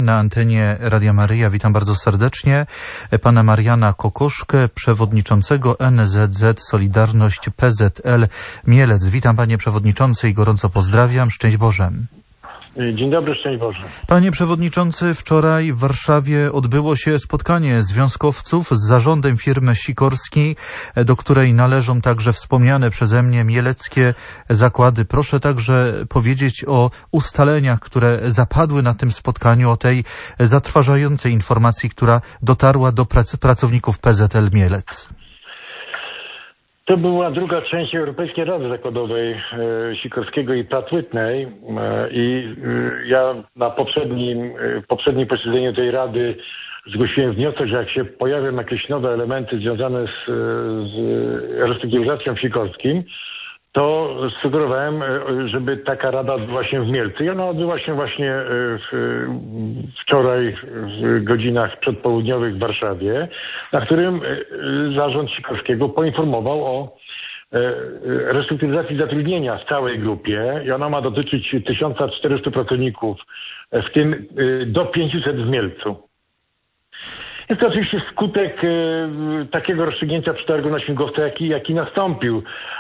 na antenie Radia Maryja. Witam bardzo serdecznie pana Mariana Kokoszkę, przewodniczącego NZZ Solidarność PZL Mielec. Witam panie przewodniczący i gorąco pozdrawiam. Szczęść Boże. Dzień dobry, szczęść Boże. Panie przewodniczący, wczoraj w Warszawie odbyło się spotkanie związkowców z zarządem firmy Sikorskiej, do której należą także wspomniane przeze mnie mieleckie zakłady. Proszę także powiedzieć o ustaleniach, które zapadły na tym spotkaniu, o tej zatrważającej informacji, która dotarła do pracowników PZL Mielec. To była druga część Europejskiej Rady Zakładowej Sikorskiego i Pratt-Whitney i ja na poprzednim posiedzeniu tej Rady zgłosiłem wniosek, że jak się pojawią jakieś nowe elementy związane z restrukturyzacją w Sikorskim, to sugerowałem, żeby taka rada odbyła się w Mielcu. I ona odbyła się właśnie wczoraj w godzinach przedpołudniowych w Warszawie, na którym zarząd Sikorskiego poinformował o restrukturyzacji zatrudnienia w całej grupie i ona ma dotyczyć 1400 pracowników, w tym do 500 w Mielcu. Jest to oczywiście skutek takiego rozstrzygnięcia przetargu na śmigłowce, jaki nastąpił.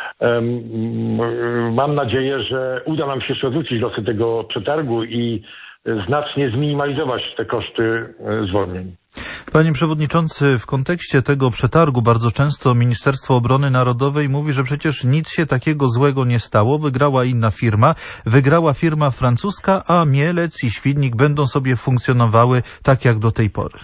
Mam nadzieję, że uda nam się jeszcze odwrócić losy tego przetargu i znacznie zminimalizować te koszty zwolnień. Panie przewodniczący, w kontekście tego przetargu bardzo często Ministerstwo Obrony Narodowej mówi, że przecież nic się takiego złego nie stało. Wygrała firma francuska, a Mielec i Świdnik będą sobie funkcjonowały tak jak do tej pory.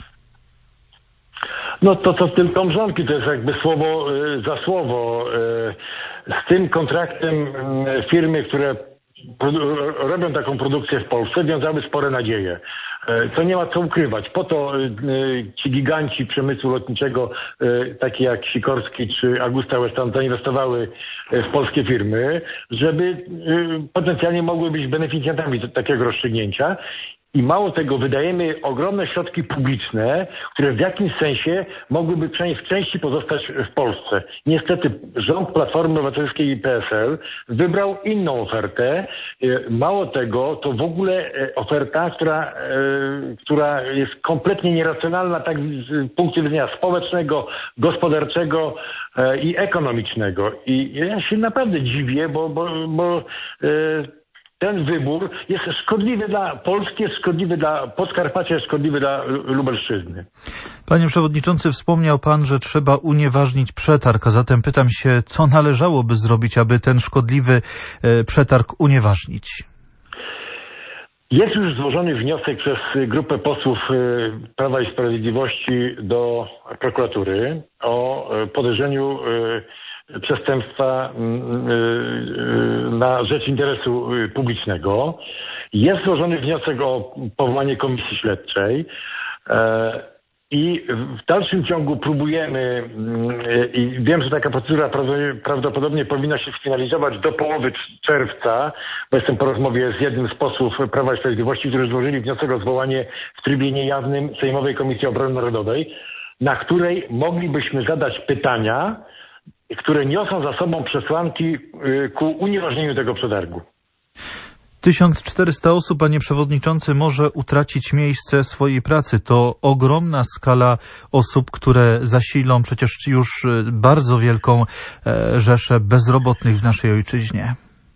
No to tylko mrzonki, to jest jakby słowo za słowo. Z tym kontraktem firmy, które robią taką produkcję w Polsce, wiązały spore nadzieje. To nie ma co ukrywać. Po to ci giganci przemysłu lotniczego, takie jak Sikorski czy Augusta Westland, zainwestowały w polskie firmy, żeby potencjalnie mogły być beneficjentami takiego rozstrzygnięcia. I mało tego, wydajemy ogromne środki publiczne, które w jakimś sensie mogłyby w części pozostać w Polsce. Niestety rząd Platformy Obywatelskiej i PSL wybrał inną ofertę. Mało tego, to w ogóle oferta, która jest kompletnie nieracjonalna tak z punktu widzenia społecznego, gospodarczego i ekonomicznego. I ja się naprawdę dziwię, bo ten wybór jest szkodliwy dla Polski, jest szkodliwy dla Podkarpacia, jest szkodliwy dla Lubelszczyzny. Panie przewodniczący, wspomniał pan, że trzeba unieważnić przetarg, a zatem pytam się, co należałoby zrobić, aby ten szkodliwy przetarg unieważnić? Jest już złożony wniosek przez grupę posłów Prawa i Sprawiedliwości do prokuratury o podejrzeniu przestępstwa na rzecz interesu publicznego. Jest złożony wniosek o powołanie komisji śledczej i w dalszym ciągu próbujemy i wiem, że taka procedura prawdopodobnie powinna się sfinalizować do połowy czerwca, bo jestem po rozmowie z jednym z posłów Prawa i Sprawiedliwości, którzy złożyli wniosek o zwołanie w trybie niejawnym Sejmowej Komisji Obrony Narodowej, na której moglibyśmy zadać pytania, które niosą za sobą przesłanki ku unieważnieniu tego przetargu. 1400 osób, panie przewodniczący, może utracić miejsce swojej pracy. To ogromna skala osób, które zasilą przecież już bardzo wielką rzeszę bezrobotnych w naszej ojczyźnie.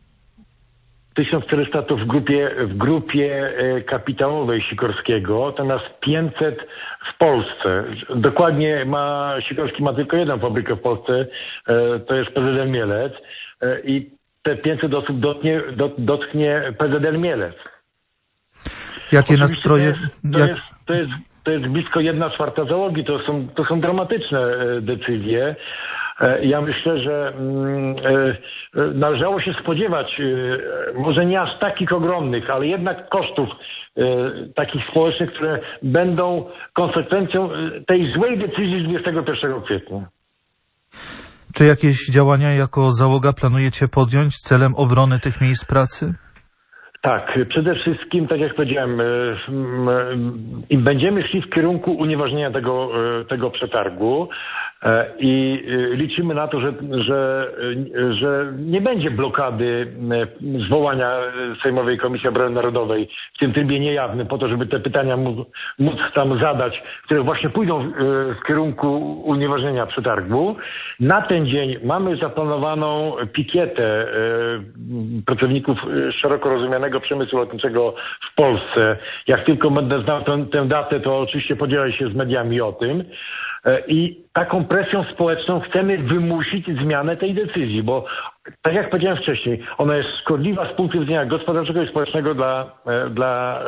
1400 to w grupie kapitałowej Sikorskiego, natomiast 500 w Polsce. Dokładnie Sikorski ma tylko jedną fabrykę w Polsce, to jest PZL Mielec i te 500 osób dotknie PZL Mielec. Jakie nastroje? To jest blisko 1/4 załogi, to są dramatyczne decyzje. Ja myślę, że należało się spodziewać, może nie aż takich ogromnych, ale jednak kosztów takich społecznych, które będą konsekwencją tej złej decyzji z 21 kwietnia. Czy jakieś działania jako załoga planujecie podjąć celem obrony tych miejsc pracy? Tak, przede wszystkim, tak jak powiedziałem, będziemy szli w kierunku unieważnienia tego przetargu I liczymy na to, że nie będzie blokady zwołania Sejmowej Komisji Obrony Narodowej w tym trybie niejawnym, po to, żeby te pytania móc tam zadać, które właśnie pójdą w kierunku unieważnienia przetargu. Na ten dzień mamy zaplanowaną pikietę pracowników szeroko rozumianego przemysłu lotniczego w Polsce. Jak tylko będę znał tę datę, to oczywiście podzielę się z mediami o tym. I taką presją społeczną chcemy wymusić zmianę tej decyzji, bo tak jak powiedziałem wcześniej, ona jest szkodliwa z punktu widzenia gospodarczego i społecznego dla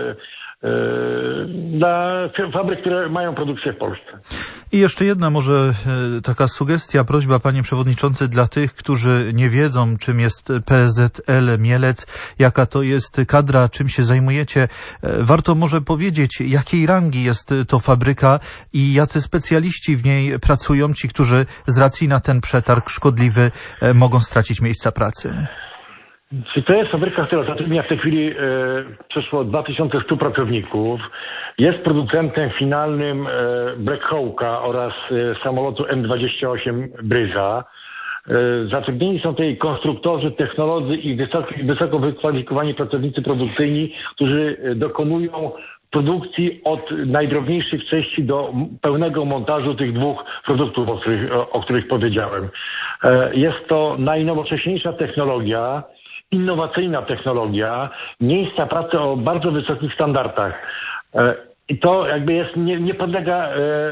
fabryk, które mają produkcję w Polsce. I jeszcze jedna może taka sugestia, prośba, panie przewodniczący, dla tych, którzy nie wiedzą, czym jest PZL Mielec, jaka to jest kadra, czym się zajmujecie. Warto może powiedzieć, jakiej rangi jest to fabryka i jacy specjaliści w niej pracują, ci, którzy z racji na ten przetarg szkodliwy mogą stracić miejsca pracy. To jest fabryka, która zatrudnia w tej chwili przeszło 2100 pracowników. Jest producentem finalnym Black Hawka oraz samolotu M28 Bryza. Zatrudnieni są tutaj konstruktorzy, technolodzy i wysoko wykwalifikowani pracownicy produkcyjni, którzy dokonują produkcji od najdrobniejszych części do pełnego montażu tych dwóch produktów, o których powiedziałem. Jest to najnowocześniejsza technologia, innowacyjna technologia, miejsca pracy o bardzo wysokich standardach. I to jakby nie podlega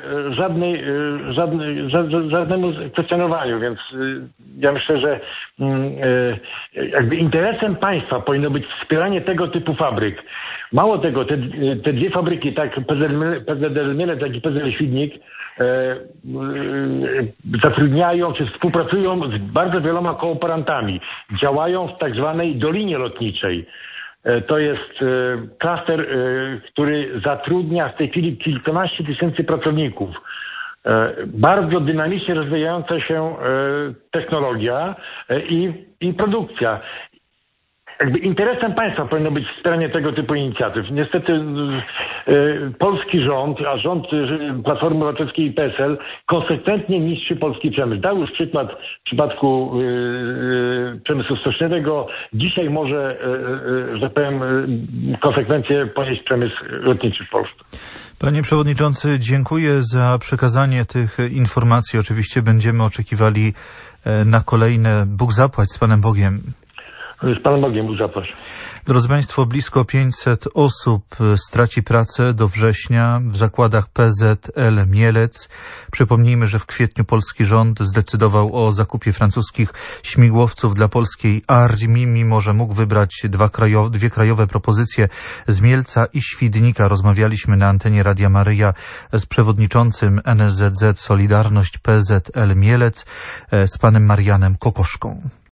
żadnemu kwestionowaniu, więc ja myślę, że jakby interesem państwa powinno być wspieranie tego typu fabryk. Mało tego, te dwie fabryki, tak PZL Mielec, jak i PZL Świdnik, zatrudniają czy współpracują z bardzo wieloma kooperantami. Działają w tak zwanej Dolinie Lotniczej. To jest klaster, który zatrudnia w tej chwili kilkanaście tysięcy pracowników. Bardzo dynamicznie rozwijająca się technologia i produkcja. Jakby interesem państwa powinno być wspieranie tego typu inicjatyw. Niestety polski rząd, a rząd Platformy Obywatelskiej i PSL konsekwentnie niszczy polski przemysł. Dał już przykład w przypadku przemysłu stoczniowego. Dzisiaj może, że tak powiem, konsekwencje ponieść przemysł lotniczy w Polsce. Panie przewodniczący, dziękuję za przekazanie tych informacji. Oczywiście będziemy oczekiwali na kolejne. Bóg zapłać, z Panem Bogiem. Z Panem Bogiem, Bóg zapłać. Drodzy Państwo, blisko 500 osób straci pracę do września w zakładach PZL Mielec. Przypomnijmy, że w kwietniu polski rząd zdecydował o zakupie francuskich śmigłowców dla polskiej armii, mimo że mógł wybrać dwie krajowe propozycje z Mielca i Świdnika. Rozmawialiśmy na antenie Radia Maryja z przewodniczącym NSZZ Solidarność PZL Mielec, z panem Marianem Kokoszką.